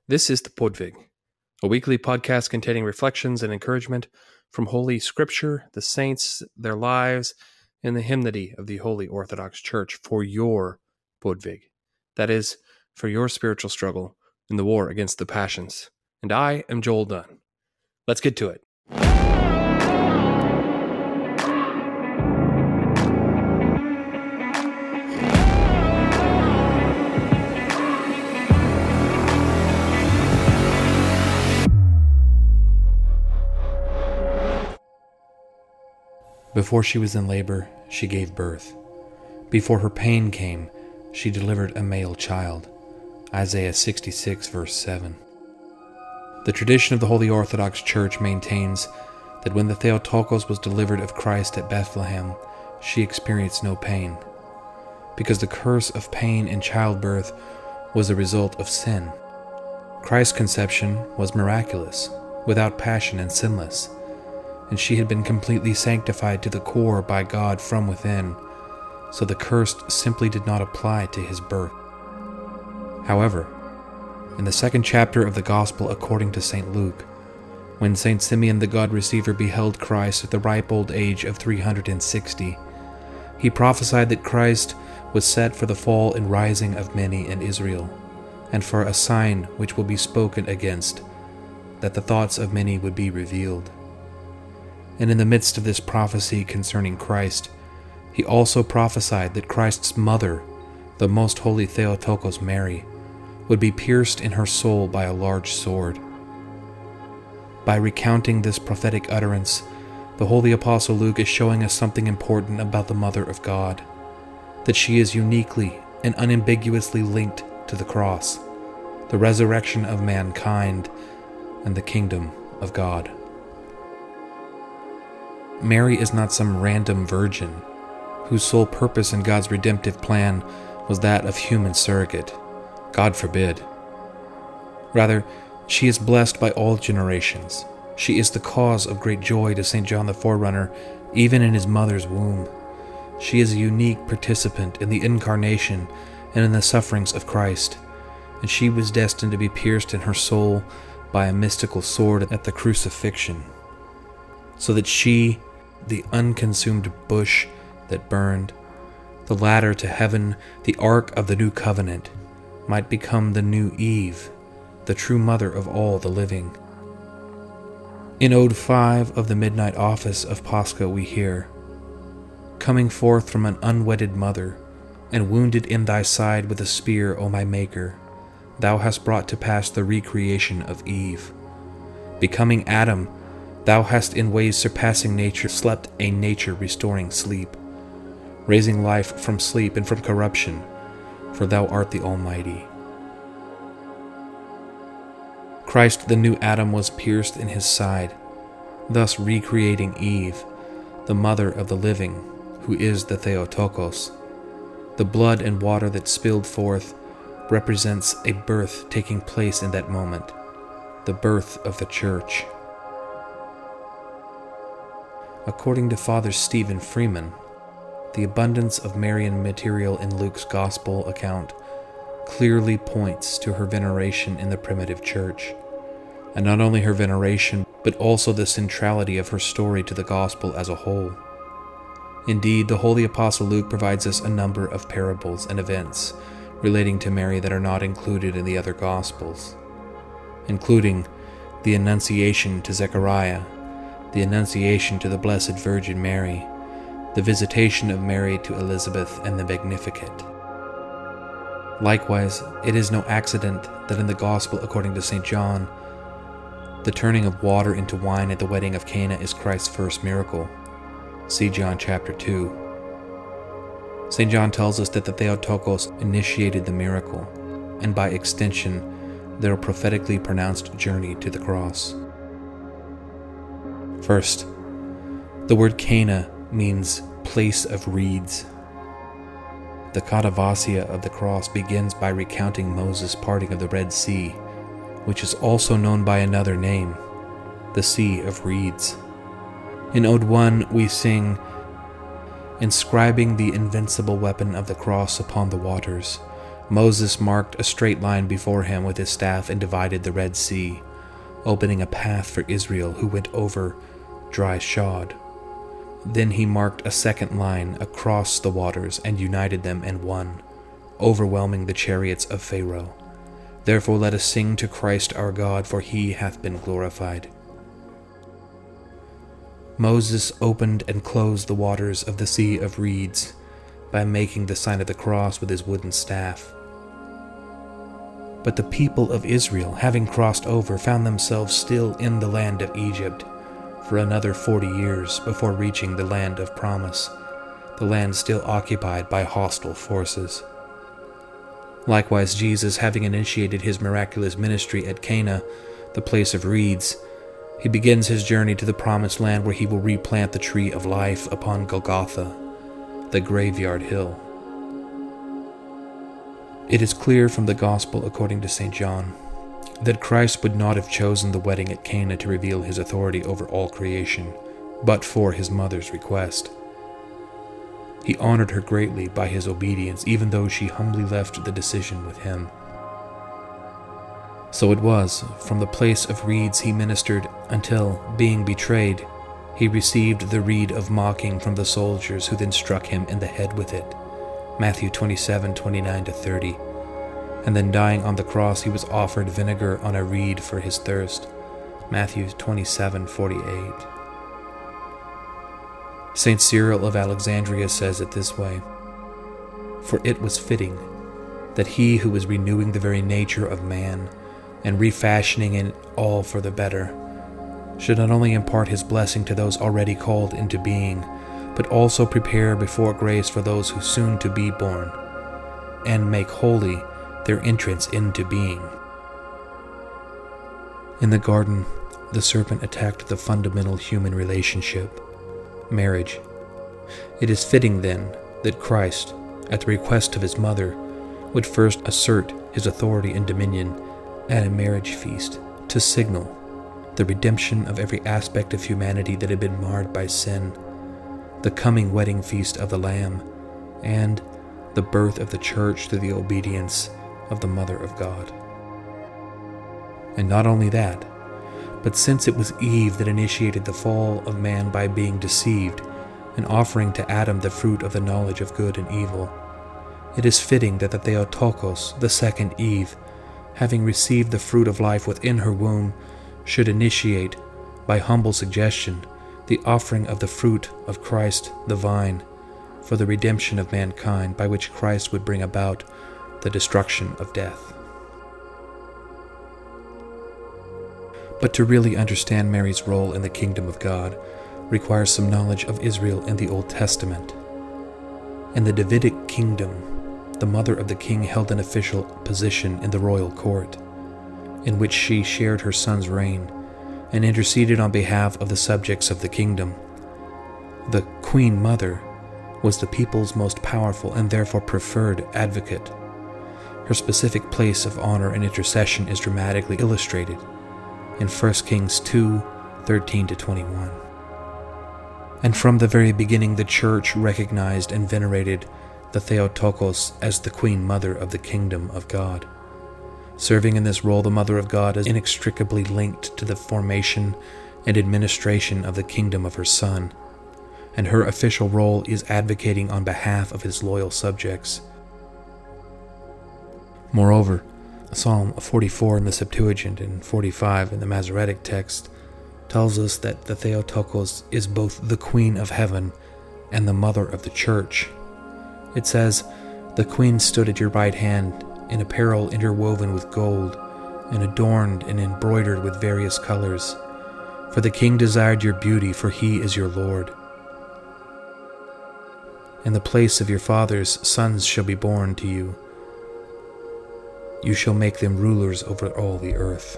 This is the Podvig, a weekly podcast containing reflections and encouragement from Holy Scripture, the saints, their lives, and the hymnody of the Holy Orthodox Church for your Podvig. That is, for your spiritual struggle in the war against the passions. And I am Joel Dunn. Let's get to it. Before she was in labor, she gave birth. Before her pain came, she delivered a male child. Isaiah 66, verse 7. The tradition of the Holy Orthodox Church maintains that when the Theotokos was delivered of Christ at Bethlehem, she experienced no pain, because the curse of pain in childbirth was a result of sin. Christ's conception was miraculous, without passion and sinless, and she had been completely sanctified to the core by God from within, so the curse simply did not apply to his birth. However, in the second chapter of the Gospel according to St. Luke, when St. Simeon the God-receiver beheld Christ at the ripe old age of 360, he prophesied that Christ was set for the fall and rising of many in Israel, and for a sign which will be spoken against, that the thoughts of many would be revealed. And in the midst of this prophecy concerning Christ, he also prophesied that Christ's mother, the most holy Theotokos Mary, would be pierced in her soul by a large sword. By recounting this prophetic utterance, the Holy Apostle Luke is showing us something important about the Mother of God, that she is uniquely and unambiguously linked to the cross, the resurrection of mankind, and the kingdom of God. Mary is not some random virgin whose sole purpose in God's redemptive plan was that of human surrogate. God forbid. Rather, she is blessed by all generations. She is the cause of great joy to St. John the Forerunner, even in his mother's womb. She is a unique participant in the incarnation and in the sufferings of Christ, and she was destined to be pierced in her soul by a mystical sword at the crucifixion, so that she, the unconsumed bush that burned, the ladder to heaven, the ark of the new covenant, might become the new Eve, the true mother of all the living. In Ode 5 of the Midnight Office of Pascha we hear, "Coming forth from an unwedded mother, and wounded in thy side with a spear, O my Maker, thou hast brought to pass the recreation of Eve. Becoming Adam, thou hast in ways surpassing nature slept a nature-restoring sleep, raising life from sleep and from corruption, for thou art the Almighty." Christ, the new Adam, was pierced in his side, thus recreating Eve, the mother of the living, who is the Theotokos. The blood and water that spilled forth represents a birth taking place in that moment, the birth of the Church. According to Father Stephen Freeman, the abundance of Marian material in Luke's Gospel account clearly points to her veneration in the primitive Church, and not only her veneration, but also the centrality of her story to the Gospel as a whole. Indeed, the Holy Apostle Luke provides us a number of parables and events relating to Mary that are not included in the other Gospels, including the Annunciation to Zechariah, the Annunciation to the Blessed Virgin Mary, the visitation of Mary to Elizabeth, and the Magnificat. Likewise, it is no accident that in the Gospel according to St. John, the turning of water into wine at the wedding of Cana is Christ's first miracle. See John chapter 2. St. John tells us that the Theotokos initiated the miracle, and by extension, their prophetically pronounced journey to the cross. First, the word Cana means place of reeds. The Katavasia of the cross begins by recounting Moses' parting of the Red Sea, which is also known by another name, the Sea of Reeds. In Ode 1 we sing, "Inscribing the invincible weapon of the cross upon the waters, Moses marked a straight line before him with his staff and divided the Red Sea, opening a path for Israel, who went over dry shod. Then he marked a second line across the waters and united them in one, overwhelming the chariots of Pharaoh. Therefore let us sing to Christ our God, for he hath been glorified. Moses opened and closed the waters of the Sea of Reeds by making the sign of the cross with his wooden staff. But the people of Israel, having crossed over, found themselves still in the land of Egypt for another 40 years before reaching the land of promise, the land still occupied by hostile forces. Likewise, Jesus, having initiated his miraculous ministry at Cana, the place of reeds, he begins his journey to the promised land, where he will replant the tree of life upon Golgotha, the graveyard hill. It is clear from the Gospel according to St. John that Christ would not have chosen the wedding at Cana to reveal his authority over all creation, but for his mother's request. He honored her greatly by his obedience, even though she humbly left the decision with him. So it was, from the place of reeds he ministered until, being betrayed, he received the reed of mocking from the soldiers, who then struck him in the head with it. Matthew 27:29-30. And then dying on the cross, he was offered vinegar on a reed for his thirst. Matthew 27:48. St. Cyril of Alexandria says it this way: "For it was fitting that he who was renewing the very nature of man and refashioning it all for the better should not only impart his blessing to those already called into being, but also prepare before grace for those who soon to be born, and make holy their entrance into being." In the garden, the serpent attacked the fundamental human relationship, marriage. It is fitting, then, that Christ, at the request of his mother, would first assert his authority and dominion at a marriage feast to signal the redemption of every aspect of humanity that had been marred by sin, the coming wedding feast of the Lamb, and the birth of the Church through the obedience of the Mother of God. And not only that, but since it was Eve that initiated the fall of man by being deceived and offering to Adam the fruit of the knowledge of good and evil, it is fitting that the Theotokos, the second Eve, having received the fruit of life within her womb, should initiate, by humble suggestion, the offering of the fruit of Christ the vine, for the redemption of mankind, by which Christ would bring about the destruction of death. But to really understand Mary's role in the kingdom of God requires some knowledge of Israel in the Old Testament. In the Davidic kingdom, the mother of the king held an official position in the royal court, in which she shared her son's reign and interceded on behalf of the subjects of the kingdom. The Queen Mother was the people's most powerful and therefore preferred advocate. Her specific place of honor and intercession is dramatically illustrated in 1 Kings 2:13-21. And from the very beginning, the Church recognized and venerated the Theotokos as the Queen Mother of the kingdom of God. Serving in this role, the Mother of God is inextricably linked to the formation and administration of the kingdom of her Son, and her official role is advocating on behalf of his loyal subjects. Moreover, Psalm 44 in the Septuagint and 45 in the Masoretic text tells us that the Theotokos is both the Queen of Heaven and the Mother of the Church. It says, "The Queen stood at your right hand in apparel interwoven with gold, and adorned and embroidered with various colors. For the King desired your beauty, for he is your Lord. In the place of your fathers, sons shall be born to you. You shall make them rulers over all the earth."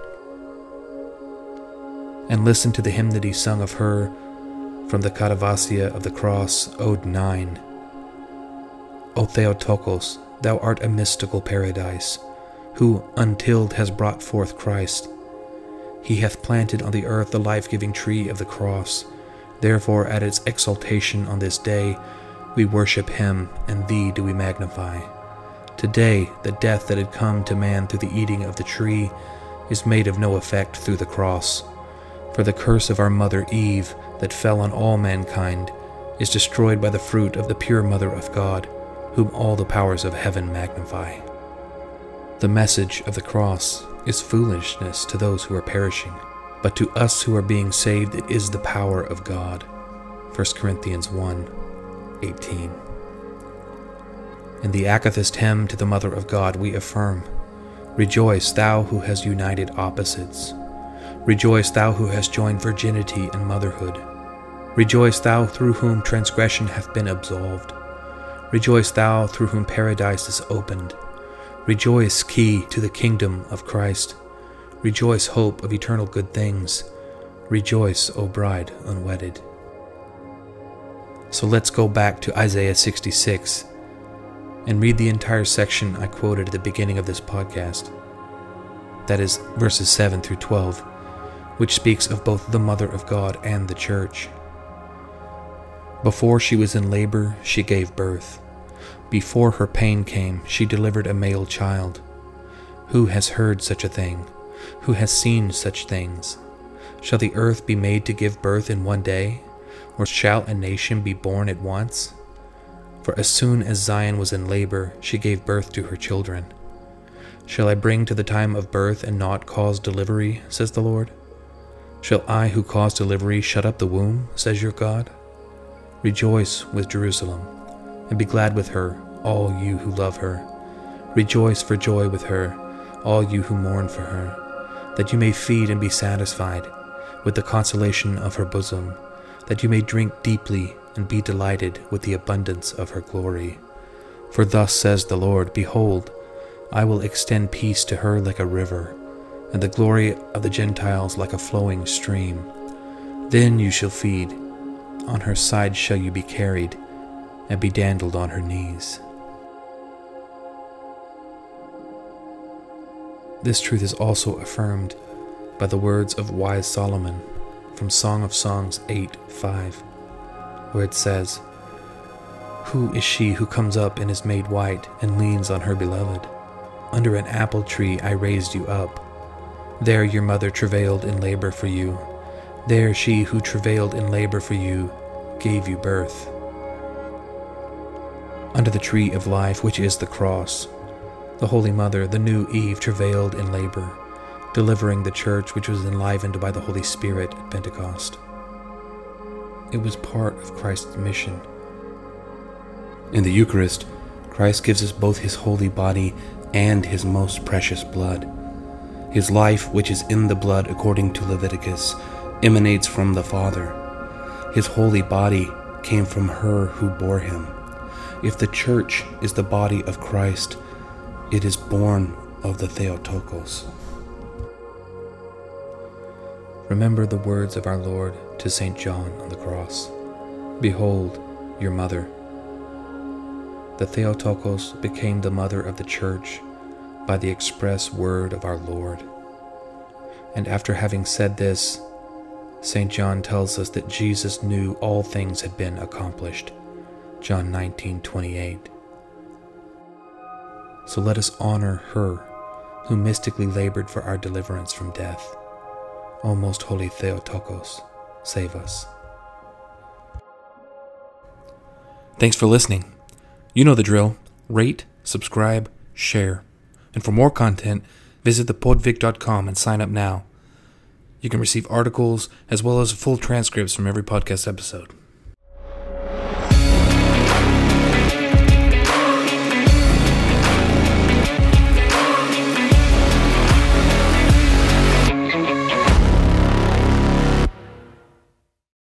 And listen to the hymnody sung of her from the Cadavasia of the Cross, Ode 9. "O Theotokos, thou art a mystical paradise, who untilled has brought forth Christ. He hath planted on the earth the life-giving tree of the cross. Therefore at its exaltation on this day we worship him, and thee do we magnify. Today, the death that had come to man through the eating of the tree is made of no effect through the cross. For the curse of our mother Eve that fell on all mankind is destroyed by the fruit of the pure Mother of God, whom all the powers of heaven magnify. The message of the cross is foolishness to those who are perishing, but to us who are being saved it is the power of God. 1 Corinthians 1:18. In the Akathist hymn to the Mother of God we affirm, "Rejoice, thou who hast united opposites. Rejoice, thou who hast joined virginity and motherhood. Rejoice, thou through whom transgression hath been absolved. Rejoice, thou through whom paradise is opened. Rejoice, key to the kingdom of Christ. Rejoice, hope of eternal good things. Rejoice, O bride unwedded." So let's go back to Isaiah 66 and read the entire section I quoted at the beginning of this podcast. That is verses 7 through 12, which speaks of both the Mother of God and the Church. Before she was in labor, she gave birth. Before her pain came, she delivered a male child. Who has heard such a thing? Who has seen such things? Shall the earth be made to give birth in one day? Or shall a nation be born at once? For as soon as Zion was in labor, she gave birth to her children. Shall I bring to the time of birth and not cause delivery, says the Lord? Shall I who cause delivery shut up the womb, says your God? Rejoice with Jerusalem, and be glad with her, all you who love her. Rejoice for joy with her, all you who mourn for her, that you may feed and be satisfied with the consolation of her bosom, that you may drink deeply and be delighted with the abundance of her glory. For thus says the Lord, Behold, I will extend peace to her like a river, and the glory of the Gentiles like a flowing stream. Then you shall feed, on her side shall you be carried, and be dandled on her knees. This truth is also affirmed by the words of wise Solomon from Song of Songs 8:5, where it says, Who is she who comes up and is made white and leans on her beloved? Under an apple tree I raised you up. There your mother travailed in labor for you. There she who travailed in labor for you gave you birth. Under the tree of life, which is the cross, the Holy Mother, the new Eve, travailed in labor, delivering the church which was enlivened by the Holy Spirit at Pentecost. It was part of Christ's mission. In the Eucharist, Christ gives us both his holy body and his most precious blood. His life, which is in the blood according to Leviticus, emanates from the Father. His holy body came from her who bore him. If the church is the body of Christ, it is born of the Theotokos. Remember the words of our Lord to St. John on the cross. Behold, your mother. The Theotokos became the mother of the church by the express word of our Lord. And after having said this, St. John tells us that Jesus knew all things had been accomplished. John 19:28. So let us honor her who mystically labored for our deliverance from death. O most holy Theotokos, save us. Thanks for listening. You know the drill. Rate, subscribe, share. And for more content, visit thepodvic.com and sign up now. You can receive articles as well as full transcripts from every podcast episode.